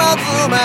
妻。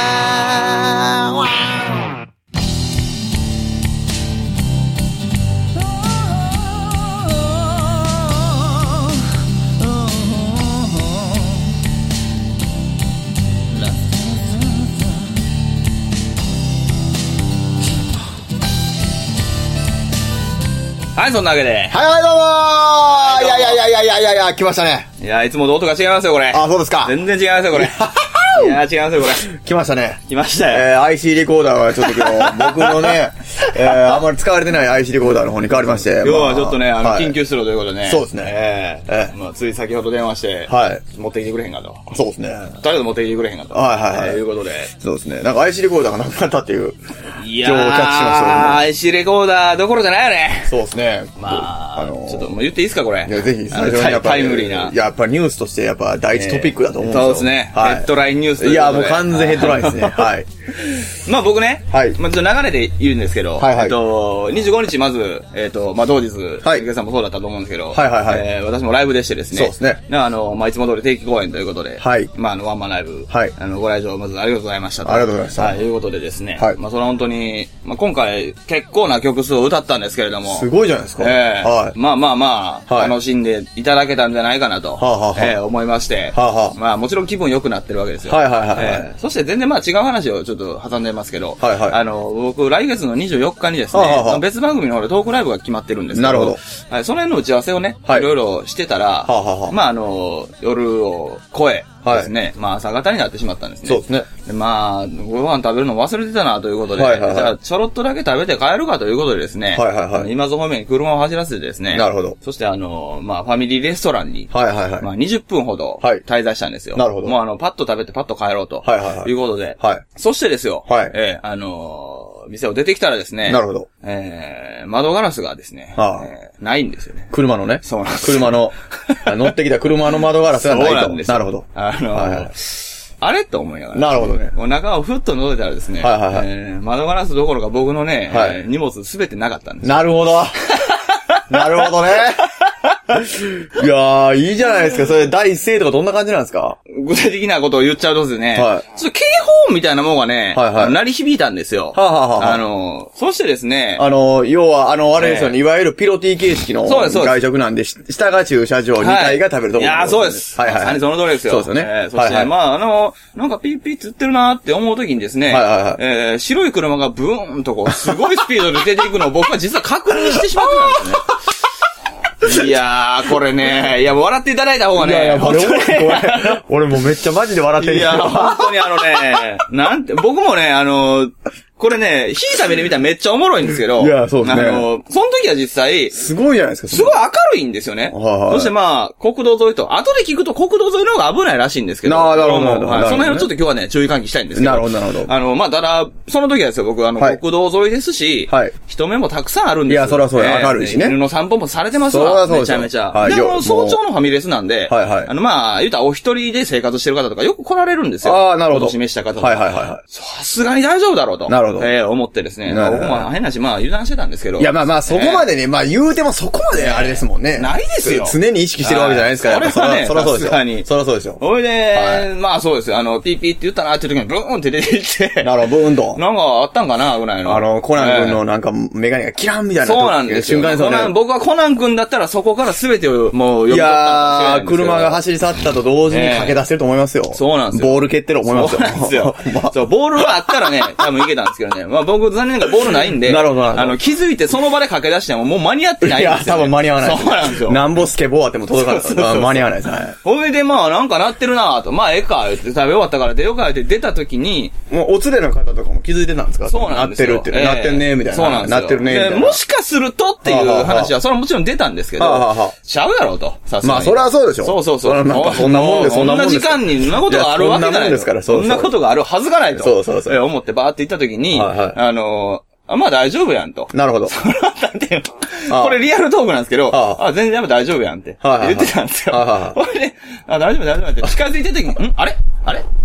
はい、そんなわけで。 はい、どうもー。いや、来ましたね。 いや、いつもと音が違いますよ、これ。 あ、そうですか。 全然違いますよ、これ。いや、違いますよ、これ。 来ましたね。 来ましたよ。 IC レコーダーはちょっと今日、僕のね、あんまり使われてない IC レコーダーの方に変わりまして。 今日はちょっとね、 はい、 緊急出動ということでね。 そうですね。 まあ、つい先ほど電話して、 はい。 持ってきてくれへんかと。 そうですね。 誰で持ってきてくれへんかと。 はい。 いうことで。 そうですね。なんか IC レコーダーがなくなったっていう。 いやー、キャッチしましたね。IC レコーダーどころじゃないよね。 そうですね。 まあ、ちょっともう言っていいですか、これ。 いや、ぜひ、 タイムリーな。 やっぱニュースとしてやっぱ第一トピックだと思うんですよ。 そうですね。ヘッドラインニュース。 いや、もう完全ヘッドラインですね。はい。 まあ僕ね、 はい。 まあちょっと流れで言うんですけど、25日まず、まあ同日、はい。池さんもそうだったと思うんですけど、私もライブでしてですね。 そうですね。 まあいつも通り定期公演ということで、 はい。 まあワンマンライブ、 はい。 ご来場まずありがとうございましたと。 ありがとうございました。 はい。いうことでですね、はい。まあそれは本当に、まあ今回結構な曲数を歌ったんですけれども、 すごいじゃないですか。 はい。まあ、楽しんでいただけたんじゃないかなと、思いまして、まあもちろん気分良くなってるわけですよ。そして全然まあ違う話をちょっと挟んでますけど、僕来月の24日にですね、別番組の方でトークライブが決まってるんですけど、なるほど。はい、その辺の打ち合わせをね、いろいろしてたら、まあ夜を超え、ですね。まあ朝方になってしまったんですね。 そうですね。 でまあ、ご飯食べるの忘れてたなということで、じゃあちょろっとだけ食べて帰るかということでですね、今津方面に車を走らせてですね、なるほど。そしてまあファミリーレストランに、まあ20分ほど滞在したんですよ。なるほど。もうパッと食べてパッと帰ろうと、いうことで、そしてですよ、店を出てきたらですね、なるほど。窓ガラスがですね、ないんですよね。 車のね。 そうなんです。 車の、乗ってきた車の窓ガラスがないと。 そうなんです。 なるほど。 あれと思いながら。 なるほどね。 中をふっと覗いたらですね、窓ガラスどころか僕のね、荷物すべてなかったんです。 なるほど。なるほどね。いやー、いいじゃないですか。それ、第一声とかどんな感じなんですか？ 具体的なことを言っちゃうとですね、ちょっと警報音みたいなものがね、鳴り響いたんですよ。そしてですね、 要は、あれですよね、いわゆるピロティ形式の外食なんで、下が駐車場、2階が食べるところ。 いやー、そうです。まさにその通りですよ。 そうですよね。 そして、まあ、なんかピーピーって言ってるなーって思うときにですね、白い車がブーンとこう、すごいスピードで出ていくのを僕は実は確認してしまってたんですね。いやー、これね、いや、笑っていただいた方がね。いや、 俺もうめっちゃマジで笑ってる。 いや、本当に僕もね、これね、引いた目で見たらめっちゃおもろいんですけど。 いや、そうですね。 その時は実際、 すごいじゃないですか。 すごい明るいんですよね。そしてまあ、国道沿いと、後で聞くと国道沿いの方が危ないらしいんですけど。 なるほど。その辺をちょっと今日はね、注意喚起したいんですけど。 なるほど。 まあ、ただ、その時はですよ、僕国道沿いですし、人目もたくさんあるんですよ。 いや、そりゃそうや、明るいしね。 犬の散歩もされてますわ。めちゃめちゃ。で、早朝のファミレスなんで、まあ、言うたらお一人で生活してる方とかよく来られるんですよ。 ああ、なるほど。 お示した方とか。さすがに大丈夫だろうと。なるほど。思ってですね。僕も変なし、まあ油断してたんですけど。 いや、まあそこまでね、まあ言うてもそこまであれですもんね。 ないですよ。 常に意識してるわけじゃないですから。 それはね、 そらそうですよ。 さすがに。 そらそうですよ。 それで、まあそうですよ。ピーピーって言ったなっていう時にブーンって出てきて。 なるほど、ブーンと。 なんかあったんかなぐらいの。 コナン君のなんかメガネがキランみたいな。 そうなんですよ。瞬間ですよね。僕はコナン君だったらそこから全てをもう読み取ったかもしれないんですよ。 車が走り去ったと同時に駆け出せると思いますよ。 そうなんですよ。 ボール蹴ってる思いますよ。 そうなんですよ。そう、ボールがあったらね、多分いけたんですけどね。まあ僕残念ながらボールないんで。 なるほど。 気づいてその場で駆け出してももう間に合ってないんですよ。 いや、多分間に合わない。 そうなんですよ。 なんぼスケボーあっても届かない。間に合わないです。はい。 ほいでまあなんかなってるなぁと。まあええか、言って食べ終わったから出ようかって出た時に。 もうお連れの方とかも気づいてたんですか？ そうなんですよ。 なってるって。なってるね、みたいな。 そうなんですよ。 なってるね、みたいな。 もしかするとっていう話は、それはもちろん出たんですけど、ちゃうやろと。 まあそれはそうでしょ。 そう。 そんなもんで、そんなもんで。 そんな時間にそんなことがあるわけない。そんなことがあるはずがないと。そう。思ってバーって行った時に、まあ大丈夫やんと。 なるほど。 なんていうの。これリアルトークなんですけど、全然大丈夫やんって言ってたんですよ。これで、大丈夫って近づいてる時に、あれあれ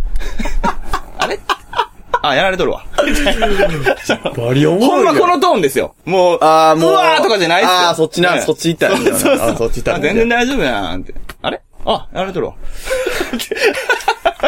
やられとるわ。 バリオンほんまこのトーンですよ。もう、うわーとかじゃないっすよ。 そっち行ったら。そっち行ったら。 全然大丈夫やんって。あれやられとるわ。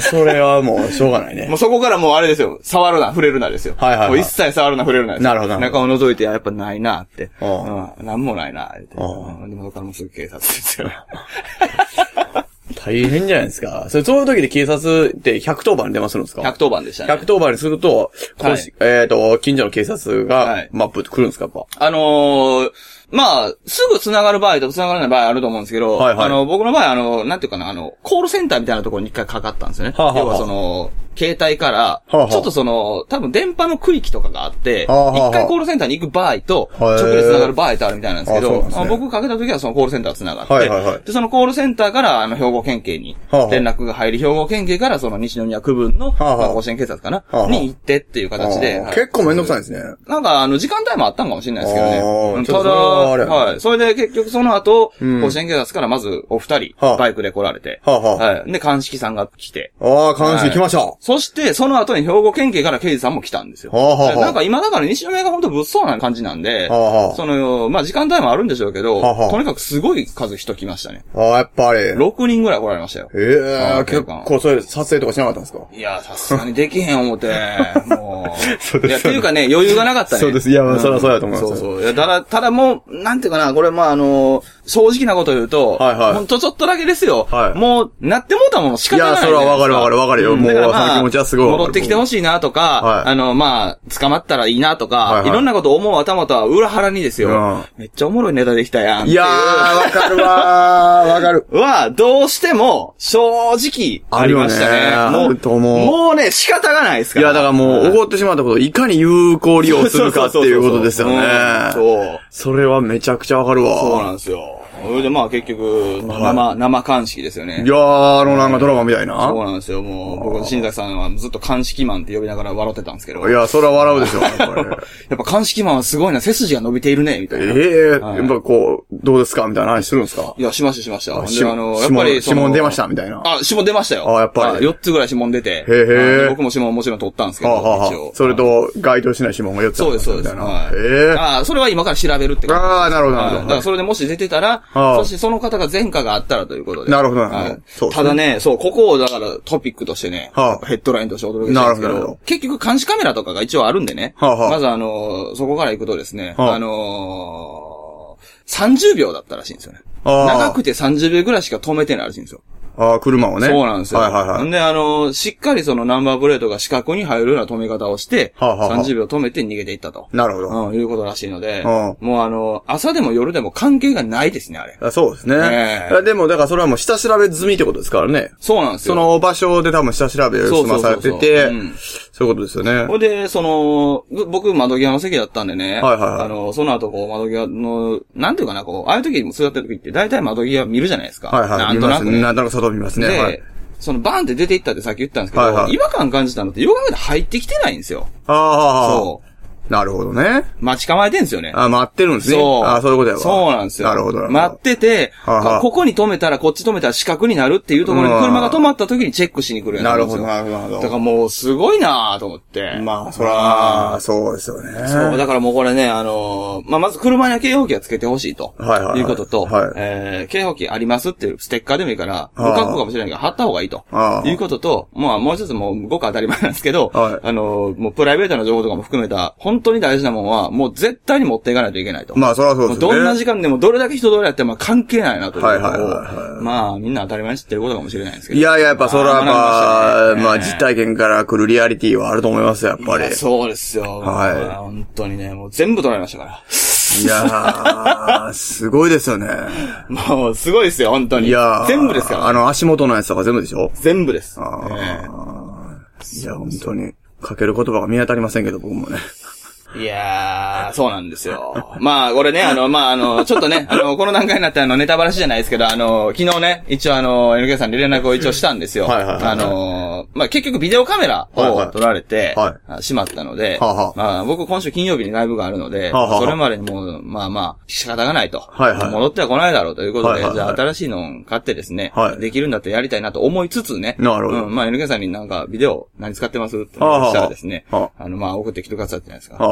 それはもうしょうがないね。 もうそこからもうあれですよ。触るな、触れるなですよ。 はいはいはい。 もう一切触るな、触れるなですよ。 なるほど。 中を覗いて、やっぱないなって。なんもないなって。でもそこからもうすぐ警察ですよ。 大変じゃないですか。そういう時で警察って110番に電話するんですか？ 110番でしたね。 110番にすると、近所の警察が、マップ来るんですか、やっぱ。 まあ、すぐ繋がる場合と繋がらない場合あると思うんですけど、僕の場合、なんていうかな、コールセンターみたいなところに一回かかったんですよね。要は携帯から、ちょっと多分電波の区域とかがあって、一回コールセンターに行く場合と、直で繋がる場合とあるみたいなんですけど、僕かけた時はそのコールセンターが繋がって、で、そのコールセンターから、兵庫県警に連絡が入り、兵庫県警からその西宮区分の、甲子園警察かな、に行ってっていう形で。 結構めんどくさいですね。 なんか、時間帯もあったんかもしれないですけどね。ただ、はい。それで結局その後、甲子園警察からまずお二人、バイクで来られて、はい。で、鑑識さんが来て。 鑑識来ました。 そして、その後に兵庫県警から刑事さんも来たんですよ。なんか今だから西宮が本当物騒な感じなんで、まあ時間帯もあるんでしょうけど、とにかくすごい数人来ましたね。 やっぱり。 6人ぐらい来られましたよ。 結構それ撮影とかしなかったんですか？ いや、さすがにできへん思って、もう。いや、っていうかね、余裕がなかったね。 そうです。いや、そりゃそうだと思います。 そう。いや、ただもう、なんていうかな、これまあ正直なこと言うと、ほんとちょっとだけですよ。もう、なってもうたもの仕方ない。いや、 それはわかるよ。もう、その気持ちはすごい。 戻ってきてほしいなとか、まあ、捕まったらいいなとか、いろんなこと思う頭とは裏腹にですよ。めっちゃおもろいネタできたやん。 いやー、わかるわかる。 どうしても、正直、ありましたね。もうね、仕方がないですから。 いや、だからもう、起こってしまったことをいかに有効利用するかっていうことですよね。そう。それはめちゃくちゃわかるわ。 そうなんですよ。それでまあ結局、生鑑識ですよね。 いやー、なんかドラマみたいな。 そうなんですよ。もう、僕、新崎さんはずっと鑑識マンって呼びながら笑ってたんですけど。 いや、それは笑うでしょ。やっぱ鑑識マンはすごいな、背筋が伸びているね、みたいな。 やっぱこう、どうですかみたいな話するんですか？ いや、しました。やっぱり、指紋出ましたみたいな。 指紋出ましたよ。 やっぱり。 4つぐらい指紋出て。僕も指紋もちろん取ったんですけど、一応。 それと、該当しない指紋が4つそうです。それは今から調べるってこと。 なるほど。 だからそれでもし出てたら、そしてその方が前科があったらということで。 なるほど。 ただね、ここをだからトピックとしてね、ヘッドラインとしてお届けしたんですけど、結局監視カメラとかが一応あるんでね、まずそこから行くとですね、30秒だったらしいんですよね。長くて30秒ぐらいしか止めてないらしいんですよ。 車をね。 そうなんですよ。んで、しっかりそのナンバープレートが死角に入るような止め方をして、30秒止めて逃げていったと。 なるほど。 いうことらしいので、もう朝でも夜でも関係がないですね、あれ。 そうですね。でも、だからそれはもう下調べ済みってことですからね。 そうなんですよ。 その場所で多分下調べ済まされてて、そういうことですよね。 ほんで、僕窓際の席だったんでね、その後窓際の、なんていうかな、ああいう時にも座ってる時って大体窓際見るじゃないですか。なんとなくね。 なんとなく外見ますね。 で、バーンって出ていったってさっき言ったんですけど、違和感感じたのって、よく考えて入ってきてないんですよ。そう。 なるほどね。 待ち構えてんですよね。 待ってるんですね。そういうことやわ。 そうなんですよ。 なるほど。 待ってて、ここに止めたらこっち止めたら死角になるっていうところに車が止まった時にチェックしに来るやつなんですよ。なるほど。だからもうすごいなぁと思って。 まあ、そら、そうですよね。 そう、だからもうこれね、まず車には警報器はつけてほしいと。いうことと、警報器ありますっていうステッカーでもいいから、不格好かもしれないから貼った方がいいと。いうことと、もう一つもうごく当たり前なんですけど、もうプライベートな情報とかも含めた、本当に大事なものは、もう絶対に持っていかないといけないと。 まあ、そりゃそうですね。 どんな時間でもどれだけ人通りやっても関係ないなということを、まあ、みんな当たり前に知ってることかもしれないですけど。 いや、やっぱそれはまあ、実体験から来るリアリティはあると思いますよ、やっぱり。 そうですよ。本当にね、もう全部取られましたから。 いやー、すごいですよね。 もう、すごいですよ、本当に。いや全部ですから。 足元のやつとか全部でしょ？ 全部です。 いや、本当に。かける言葉が見当たりませんけど、僕もね。 いやー、そうなんですよ。まあ、これね、ちょっとね、この段階になってネタバラシじゃないですけど、昨日ね、一応NK さんに連絡を一応したんですよ。まあ、結局ビデオカメラを撮られて、しまったので、まあ、僕今週金曜日にライブがあるので、それまでにもう、まあ、仕方がないと。戻っては来ないだろうということで、じゃあ新しいのを買ってですね、できるんだったらやりたいなと思いつつね、 なるほど。 まあ、NK さんになんかビデオ何使ってますってしたらですね、まあ、送ってきてくださったじゃないですか。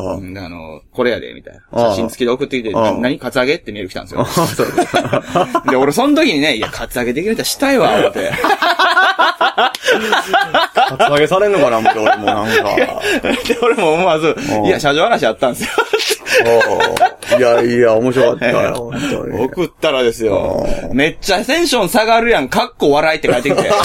これやで、みたいな。写真付きで送ってきて、何カツアゲってメール来たんですよ。で、俺その時にね、いや、カツアゲできる人はしたいわ、思って。 カツアゲされんのかな、思って、俺もなんか。 で、俺も思わず、いや、車上話あったんですよ。 いやいや、面白かったよ、本当に。 送ったらですよ。めっちゃテンション下がるやん、かっこ笑いって書いてきて。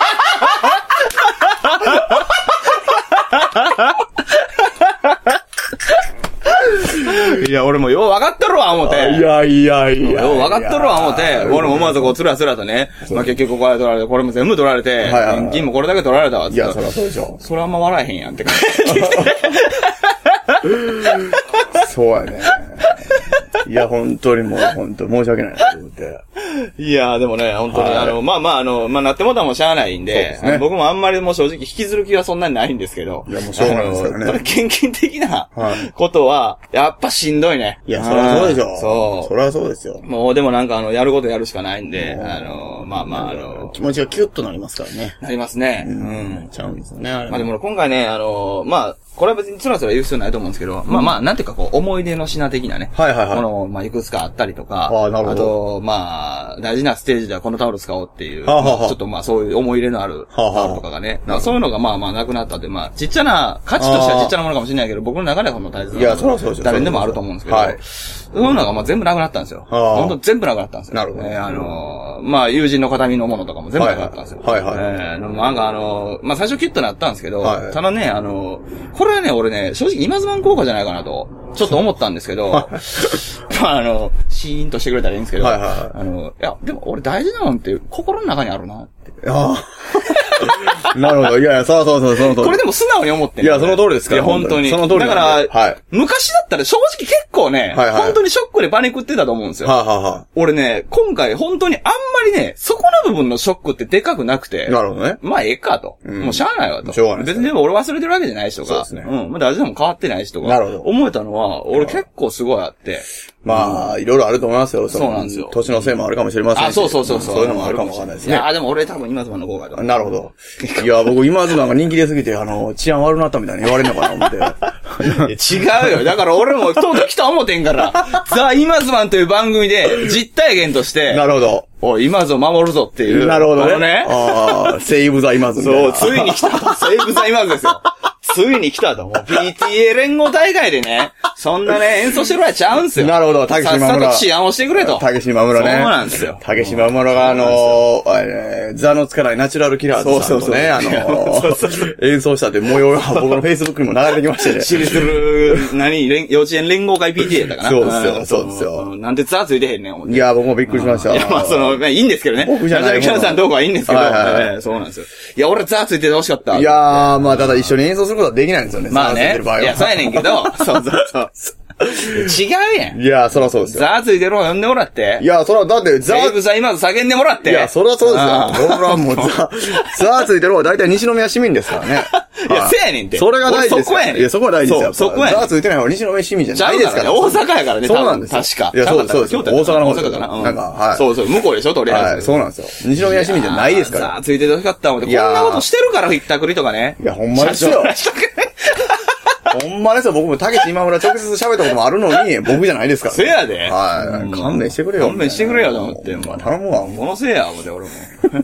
いや、俺もよう分かっとるわ、思って。 いや。 よう分かっとるわ、思って。俺も思わずこう、つらつらとね。まあ結局これ取られて、これも全部取られて、現金もこれだけ取られたわ。 いや、そりゃそうでしょ。 それあんま笑えへんやんって感じ。 そうやね。いや、本当にもう、本当申し訳ないなと思って。 いや、でもね、本当に、まあ、なってもたもしゃあないんで、僕もあんまりもう正直引きずる気はそんなにないんですけど。 いや、もうしょうがないですからね。 ただ、献金的なことは、やっぱしんどいね。 いや、そりゃそうでしょ。 そう。 そりゃそうですよ。 もう、でもなんかやることやるしかないんで、 気持ちがキュッとなりますからね。 なりますね。 ちゃうんですよね。 まあでも今回ね、これは別につらつら言う必要ないと思うんですけど、なんていうかこう、思い出の品的なね。 はい。 もの、いくつかあったりとか、あと、大事なステージではこのタオル使おうっていう、ちょっとそういう思い入れのあるタオルとかがね、そういうのがなくなったって、ちっちゃな、価値としてはちっちゃなものかもしれないけど、僕の中ではこの大切な。 いや、そうです。 誰にでもあると思うんですけど、そういうのが全部なくなったんですよ。本当全部なくなったんですよ。 なるほど。 友人の形見のものとかも全部なくなったんですよ。 はい。 なんか最初キュッとなったんですけど、ただね、これはね、俺ね、正直今ズマン効果じゃないかなと、ちょっと思ったんですけど、シーンとしてくれたらいいんですけど、いや、でも俺大事なのって心の中にあるなって。なるほど。いや、そう、その通り。 これでも素直に思ってんいや、その通りですから。 いや、本当に。 その通り。 だから、昔だったら正直結構ね、本当にショックでパニックってたと思うんですよ。俺ね、今回本当にあんまりね、そこの部分のショックってでかくなくて、 なるほどね。 まあ、ええかと。もうしゃあないわと。 しょうがない。 別にでも俺忘れてるわけじゃないしとか、 そうですね。 まあ大事なもん変わってないしとか、 なるほど。 思えたのは、俺結構すごいあって、 まあ、いろいろあると思いますよ。 そうなんですよ。 年のせいもあるかもしれませんし。 そう。 そういうのもあるかもしれないですね。 いや、でも俺多分今ズマンの効果だ。 なるほど。いや、僕今ズマンが人気出すぎて、治安悪くなったみたいに言われるのかな思って。 違うよ。だから俺もとうとう来た思てんから、ザ・今ズマンという番組で実体験として、 なるほど。 おい、今ズを守るぞっていう。 なるほどね。セーブザ・今ズ。 そう、ついに来たと。セーブザ・今ズですよ。ついに来たと。もう PTA 連合大会でね、そんなね、演奏してるわけちゃうんすよ。 なるほど、竹島村。 さっさと治安をしてくれと。 竹島村ね。 そうなんですよ。 竹島村が座のつかないナチュラルキラーズさんとね、演奏したって模様が僕の Facebook にも流れてきましてね。 知りする、幼稚園連合会 PTA だかな。 そうですよ。 なんでザーついてへんねん。 いや、僕もびっくりしました。 いや、いいんですけどね。 僕じゃない。 キャラさんどうかはいいんですけど。そうなんですよ。いや、俺ザーついててほしかった。 いやー、ただ一緒に演奏することはできないんですよね。 まあね。いや、そうやねんけど、そう。違うやん。 いや、そらそうですよ。 ザーついてる方呼んでもらって。 いや、そら、だってザー。セーブザ今ず叫んでもらって。 いや、そらそうですよ。僕らもザーついてる方は大体西宮市民ですからね。 いや、せやねんって。 それが大事です。 そこやねん。 いや、そこは大事ですよ。 そこやねん。 ザーついてない方は西宮市民じゃないですから。 大阪やからね。 そうなんですよ。 確か。 いや、そうです。大阪の方かな。 なんか、はい。 そう、向こうでしょ、とりあえず。 はい、そうなんですよ。西宮市民じゃないですから。 ザーついててほしかったもん。こんなことしてるからひったくりとかね。 いや、ほんまですよ。ほんまですよ。僕も竹内今村直接喋ったこともあるのに、僕じゃないですから。 せやで。 はい。勘弁してくれよ。 勘弁してくれよと思って。 頼むわ。 このせいや、思って、俺も。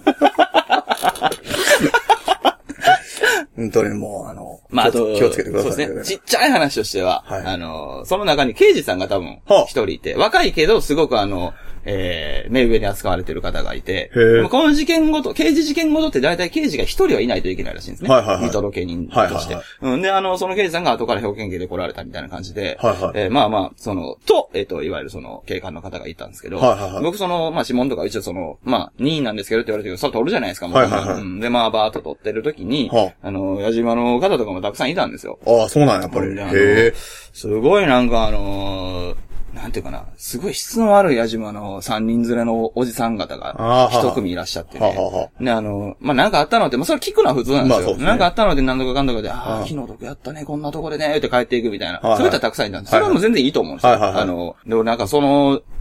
本当にもう、 あと、 気をつけてください。 そうですね。ちっちゃい話としては、その中に刑事さんが多分、一人いて、若いけど、すごく目上に扱われてる方がいて、この事件ごと、刑事事件ごとって大体刑事が一人はいないといけないらしいんですね。見届け人として。で、その刑事さんが後から表現刑で来られたみたいな感じで、いわゆるその警官の方がいたんですけど、僕指紋とか一応任意なんですけどって言われてるけど、それ取るじゃないですか、もう。で、バーっと取ってる時に、矢島の方とかもたくさんいたんですよ。 ああ、そうなんやっぱり。 すごいなんかなんていうかな、すごい質の悪い矢島の3人連れのおじさん方が一組いらっしゃってね。で、なんかあったのって、それ聞くのは普通なんですよ。なんかあったので何とかかんとかで、気の毒やったね、こんなとこでね、って帰っていくみたいな。そういったらたくさんいたんです。それはもう全然いいと思うんですよ。でもなんか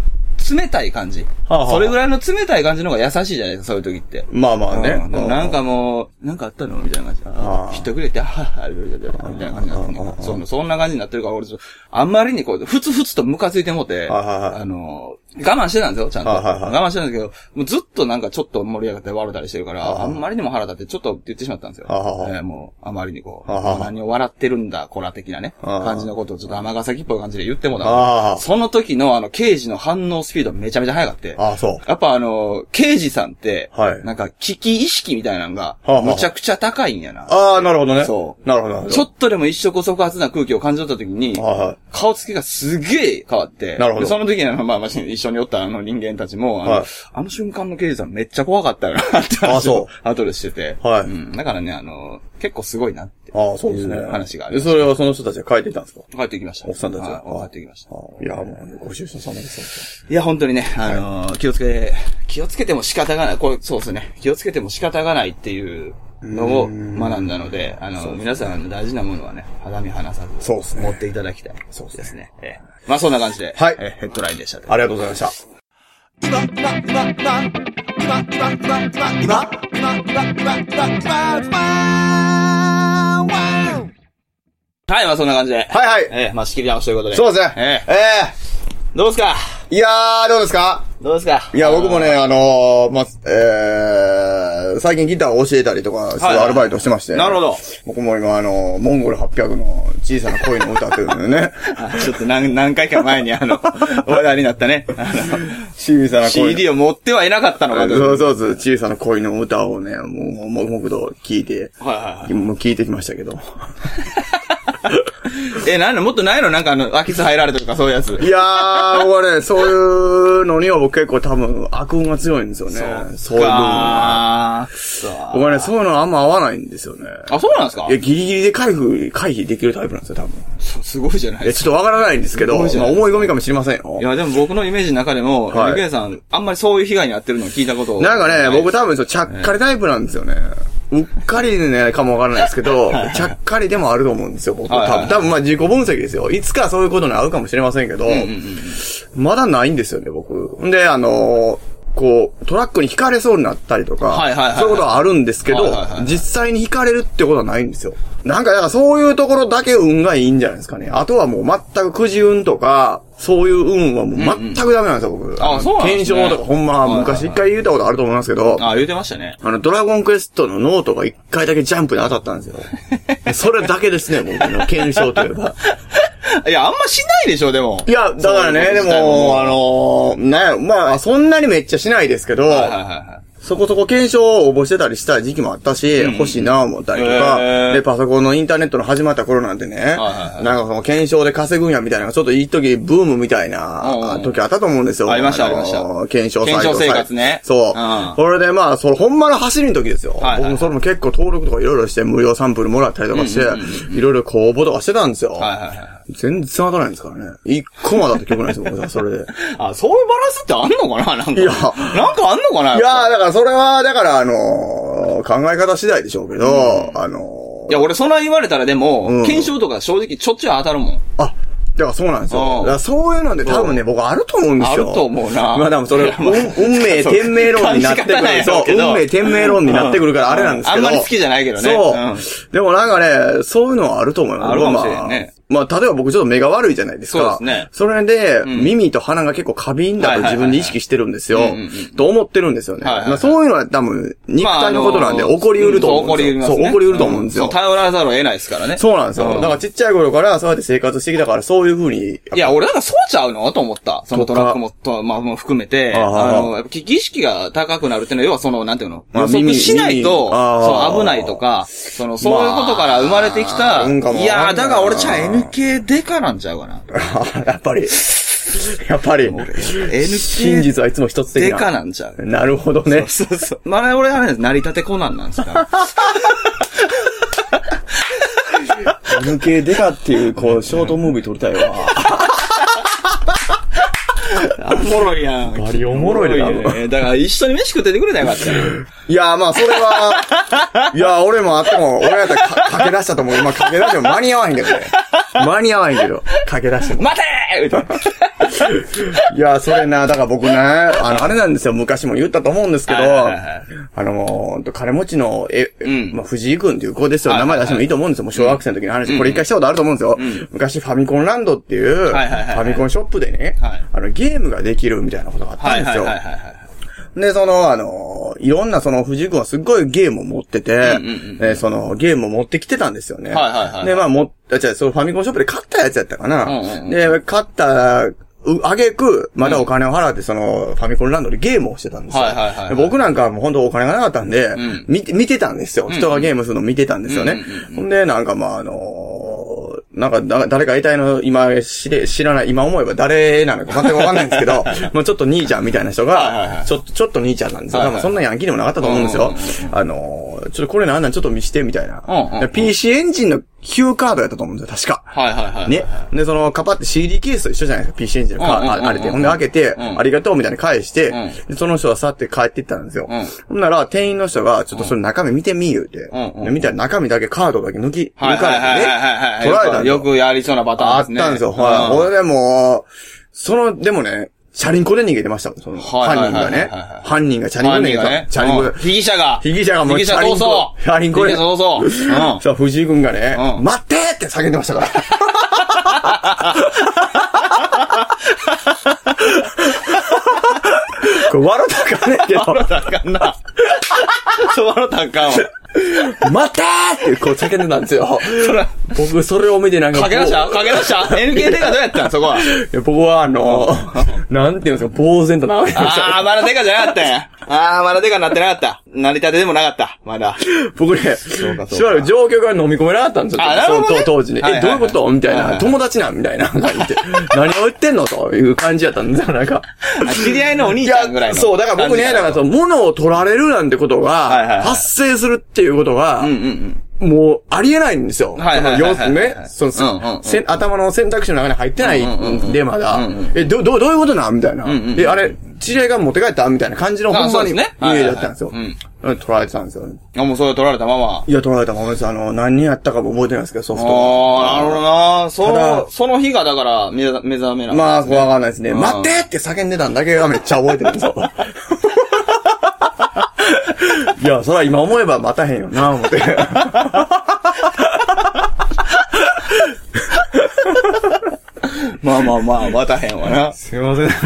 冷たい感じ。それぐらいの冷たい感じの方が優しいじゃないですか、そういう時って。 まあまあね。 なんかもう、なんかあったのみたいな感じ。ひとくれて、みたいな感じになってる。そんな感じになってるから、俺、あんまりにこう、ふつふつとムカついてもって、我慢してたんですよ、ちゃんと。我慢してたんですけど、もうずっとなんかちょっと盛り上がって笑ったりしてるから、あんまりにも腹立ってちょっと言ってしまったんですよ。もう、あまりにこう、何を笑ってるんだ、コラ的なね、感じのことをちょっと尼崎っぽい感じで言ってもらう。その時の刑事の反応スピードめちゃめちゃ速かって。やっぱ刑事さんって、なんか危機意識みたいなのが、むちゃくちゃ高いんやな。 なるほどね。 そう。 なるほど。 ちょっとでも一触即発な空気を感じ取った時に、顔つきがすげえ変わって、 なるほど。 その時に一緒におった人間たちも、あの瞬間の刑事さんめっちゃ怖かったよなって話を後でしてて。だからね、結構すごいなって。 そうですね。 話がある。 それはその人たちが帰っていたんですか？ 帰ってきました。 おっさんたちが。 帰ってきました。 いや、もう、ご愁傷様です。 いや、本当にね、気をつけても仕方がない。そうですね。気をつけても仕方がないっていうのを学んだので、皆さん大事なものはね、肌身離さず、持っていただきたい。そうですね。まあそんな感じで、ヘッドラインでした。 ありがとうございました。 はい、まあそんな感じで。まあ仕切り直しということで。 そうですね。 どうですか？ いやー、どうですか？いや、僕もね、最近ギターを教えたりとか、すごいアルバイトしてまして。 なるほど。 僕も今モンゴル800の小さな恋の歌っていうのでね。 ちょっと何回か前に話題になったね。 小さな恋。 CD を持ってはいなかったのかと。 そう、小さな恋の歌をね、もう、黙々と聞いて、もう聞いてきましたけど。 もっとないの？なんか空き巣入られたとかそういうやつ。 いやー、僕はね、そういうのには僕結構多分悪運が強いんですよね。そういう部分は。僕はね、そういうのあんま合わないんですよね。 あ、そうなんですか？ いや、ギリギリで回避できるタイプなんですよ、多分。 すごいじゃないですか。 ちょっとわからないんですけど、思い込みかもしれませんよ。 いや、でも僕のイメージの中でも、ゆけいさん、あんまりそういう被害に遭ってるのを聞いたことなんかね、僕多分ちゃっかりタイプなんですよね。うっかりね、かもわからないですけど、ちゃっかりでもあると思うんですよ、僕。多分まあ自己分析ですよ。いつかそういうことに合うかもしれませんけど、まだないんですよね、僕。で、こう、トラックに引かれそうになったりとか、そういうことはあるんですけど、実際に引かれるってことはないんですよ。なんか、だからそういうところだけ運がいいんじゃないですかね。あとはもう全くくじ運とか、そういう運はもう全くダメなんですよ、僕。 そうなんですね。 検証とかほんま、昔一回言ったことあると思いますけど。 言うてましたね。 ドラゴンクエストのノートが一回だけジャンプで当たったんですよ。それだけですね、僕の検証といえば。 いや、あんましないでしょ、でも。 いや、だからね、でも、まあ、そんなにめっちゃしないですけど、そこそこ検証を応募してたりした時期もあったし、欲しいなぁ思ったりとか、で、パソコンのインターネットの始まった頃なんてね、なんかその検証で稼ぐんやみたいな、ちょっといい時ブームみたいな時あったと思うんですよ。 ありました。 検証サイト。 検証生活ね。 そう。これでまあ、ほんまの走りの時ですよ。僕もそれも結構登録とかいろいろして無料サンプルもらったりとかして、いろいろ公募とかしてたんですよ。全然当たらないんですからね。一個も当たって曲ないですよ、僕は、それで。 そういうバランスってあんのかななんか。いや、なんかあんのかないや、だからそれは、考え方次第でしょうけど、 いや、俺そんな言われたらでも、検証とか正直ちょっちゅう当たるもん。 だからそうなんですよ。だからそういうので多分ね、僕あると思うんですよ。 あると思うな。 まあでもそれ、運命天命論になってくる。そう、運命天命論になってくるからあれなんですけど。 あんまり好きじゃないけどね。 そう。でもなんかね、そういうのはあると思います。 あるかもしれんね。 まあ、例えば僕ちょっと目が悪いじゃないですか。 そうですね。 それで、耳と鼻が結構過敏だと自分で意識してるんですよ。と思ってるんですよね。まあ、そういうのは多分、肉体のことなんで起こり得ると思うんですよ。そう、起こり得ると思うんですよ。 頼らざるを得ないですからね。 そうなんですよ。だからちっちゃい頃からそうやって生活してきたから、そういう風に。 いや、俺なんかそうちゃうのと思った。そのトラックも、まあ、も含めて、危機意識が高くなるっていうのは、要はその、なんていうの予測しないと、そう、危ないとか、そういうことから生まれてきた、いやだから俺NK デカなんちゃうかな。 やっぱり、真実はいつも一つ的な。 デカなんちゃう。 なるほどね。 そう。まあ、俺はね、成り立てコナンなんですか。 NK デカっていう、ショートムービー撮りたいわ。 おもろいやん。 バリおもろいね。だから一緒に飯食っててくれたらよかったよ。 いや、まあ、それは、いや、俺もあっても、俺やったら駆け出したと思う。今駆け出しても間に合わへんけどね。間に合わへんけど、駆け出しても。 待てーみたいな。 いや、それな、だから僕ね、あれなんですよ、昔も言ったと思うんですけど、金持ちの、まあ、藤井くんっていう子ですよ、名前出してもいいと思うんですよ、もう小学生の時の話。これ一回したことあると思うんですよ。昔ファミコンランドっていう、ファミコンショップでね、ゲームができるみたいなことがあったんですよ。で、いろんな藤井くんはすっごいゲームを持ってて、ゲームを持ってきてたんですよね。で、まあ、そのファミコンショップで買ったやつやったかな。で、買った、あげく、まだお金を払って、ファミコンランドでゲームをしてたんですよ。僕なんかはもう本当お金がなかったんで、見てたんですよ。人がゲームするのを見てたんですよね。ほんで、なんかまあ誰か得体の今知らない、今思えば誰なのか全くわかんないんですけど、まあちょっと兄ちゃんみたいな人が、ちょっと兄ちゃんなんですよ。多分そんなヤンキーでもなかったと思うんですよ。ちょっとこれなんちょっと見して、みたいな。PC エンジンのQ カードやったと思うんですよ、確か。ね。で、カパって CD ケースと一緒じゃないですか、PC エンジンのあれで。ほんで開けて、ありがとうみたいに返して、で、その人は去って帰っていったんですよ。ほんなら、店員の人が、ちょっとそれ中身見てみ言うて。見たら中身だけカードだけ抜かれてね、取られたんですよ。 よくやりそうなパターンですね。 あったんですよ。はい。俺でも、でもね、チャリンコで逃げてましたもん、犯人がね。犯人がチャリンコで逃げた。チャリンコで。 被疑者がもうチャリンコ。チャリンコで。さあ、藤井君がね、待ってって叫んでましたから。これ笑ったらあかんねんけど。 笑ったらあかんな。笑ったらあかんわ。 待ってーってこう叫んでたんですよ。僕それを見てなんか。 かけ出した ?NK がどうやったんそこは。 僕はなんていうんですか、呆然となわけですよ。 まだデカじゃなかったんや。まだデカになってなかった。成り立てでもなかった。まだ。 僕ね、しばらく状況が飲み込めなかったんですよ。 なるほどね。 当時に。どういうことみたいな。友達なんみたいな。言って。何を言ってんのという感じやったんですよ、なんか。 知り合いのお兄ちゃんぐらいの。 そう、だから僕ね、物を取られるなんてことが、発生するっていうことが、もう、ありえないんですよ。頭の選択肢の中に入ってないんで、まだ。どういうことなんみたいな。あれ、知り合いが持って帰ったみたいな感じのほんまにイメージだったんですよ。取られてたんですよ。 もうそれ取られたまま。 いや、取られたままです。何人やったかも覚えてないですけど、ソフト。 なるほどな。その日がだから目覚めなんですね。 まあ、わかんないですね。待ってって叫んでたんだけがめっちゃ覚えてるんですよ。いや、それは今思えば待たへんよな、思って。 まあ、待たへんわな。 すいません。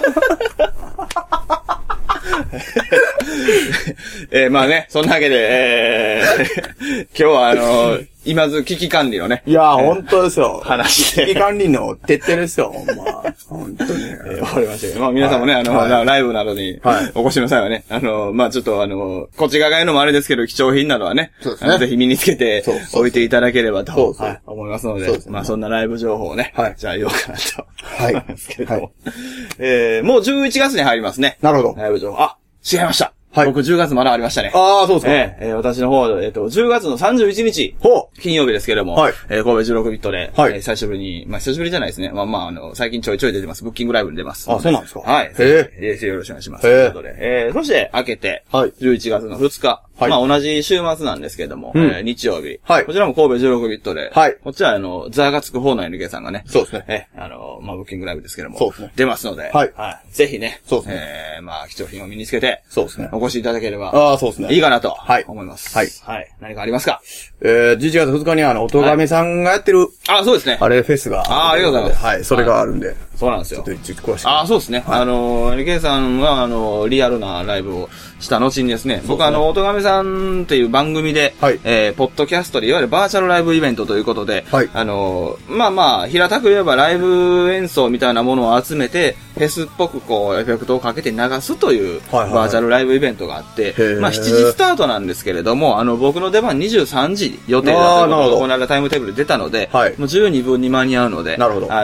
まあね、そんなわけで、今日は今津危機管理のね。 いや、本当ですよ。 話で。 危機管理の徹底ですよ、ほんま。本当に。 わかりましたけど。まあ皆さんもね、ライブなどにお越しの際はね、まあちょっとこっち側が言うのもあれですけど、貴重品などはね、ぜひ身につけて置いていただければと思いますので、まあそんなライブ情報をね、じゃあ言おうかなと思いますけれども。もう11月に入りますね。 なるほど。 ライブ情報。違いました。僕10月まだありましたね。 そうですか。 私の方、10月の31日。金曜日ですけれども。神戸16ビットで。久しぶりに、久しぶりじゃないですね。最近ちょいちょい出てます。ブッキングライブに出ます。 そうなんですか。 はい。よろしくお願いします。ということで。そして、明けて、11月の2日。同じ週末なんですけれども、日曜日。こちらも神戸16ビットで。こっちはザーがつく方の NK さんがね。 そうですね。 ブッキングライブですけれども。出ますので。ぜひね。 そうですね。 貴重品を身につけて。 そうですね。 お越しいただければ。 そうですね。 いいかなと。思います。何かありますか ？11月2日におとがめさんがやってる。 そうですね。 あれフェスが。 ありがとうございます。 はい。それがあるんで。 そうなんですよ。 ちょっと詳しく。 そうですね。NK さんが、リアルなライブをした後にですね、僕おとがめさんっていう番組で、ポッドキャストでいわゆるバーチャルライブイベントということで、平たく言えばライブ演奏みたいなものを集めて、フェスっぽくこう、エフェクトをかけて流すという、バーチャルライブイベントがあって、7時スタートなんですけれども、僕の出番23時予定だったので、この間タイムテーブルで出たので、もう12分に間に合うので、 なるほど。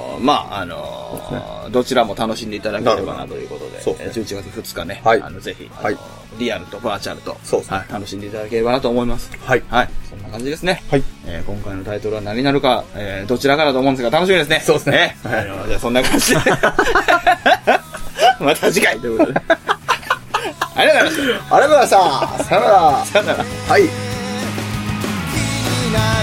どちらも楽しんでいただければなということで、11月2日ね、ぜひ、リアルとバーチャルと、楽しんでいただければなと思います。そんなな感じですね。 はい。 今回のタイトルは何になるか、どちらかだと思うんですが、楽しみですね。 そうですね。 じゃあそんな感じで。また次回ということで。ありがとうございました。 ありがとうございました。さよなら。 さよなら。 はい。